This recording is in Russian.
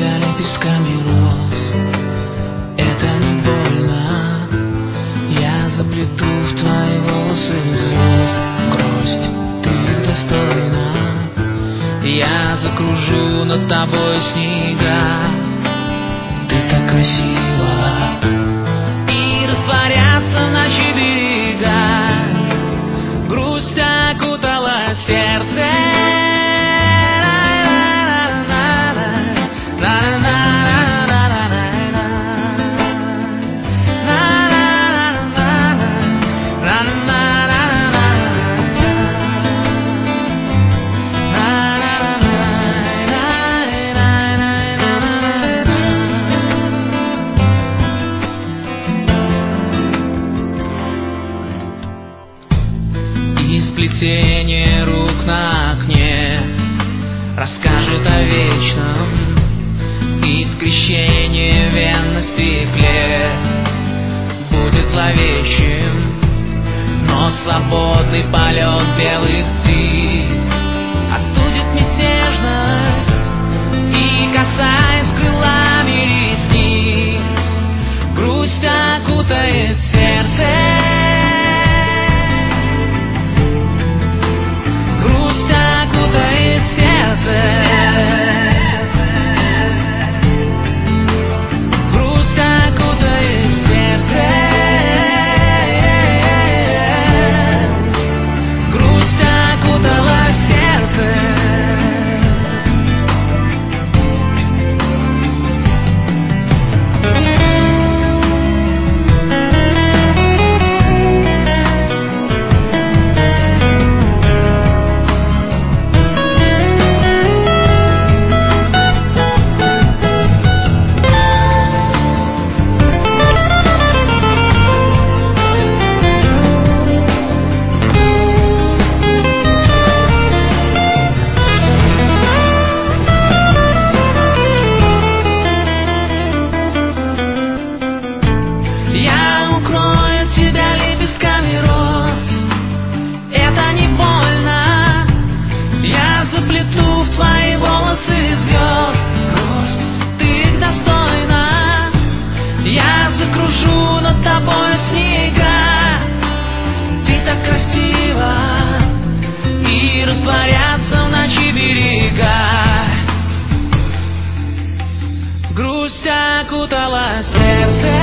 тебя лепестками роз. Это не больно. Я заплету в твои волосы звезд. Грусть, ты их достойна. Я закружу над тобой снега. Ты так красива. И растворятся в ночи берега. Грусть окутала сердце. Сплетение рук на окне расскажет о вечном, и скрещение вен на стекле будет зловещим, но свободный полет белых птиц остудит мятежность, и, касаясь крылами ресниц, грусть окутает сердце. Закружу над тобой снега. Ты так красива. И растворятся в ночи берега. Грусть окутала сердце.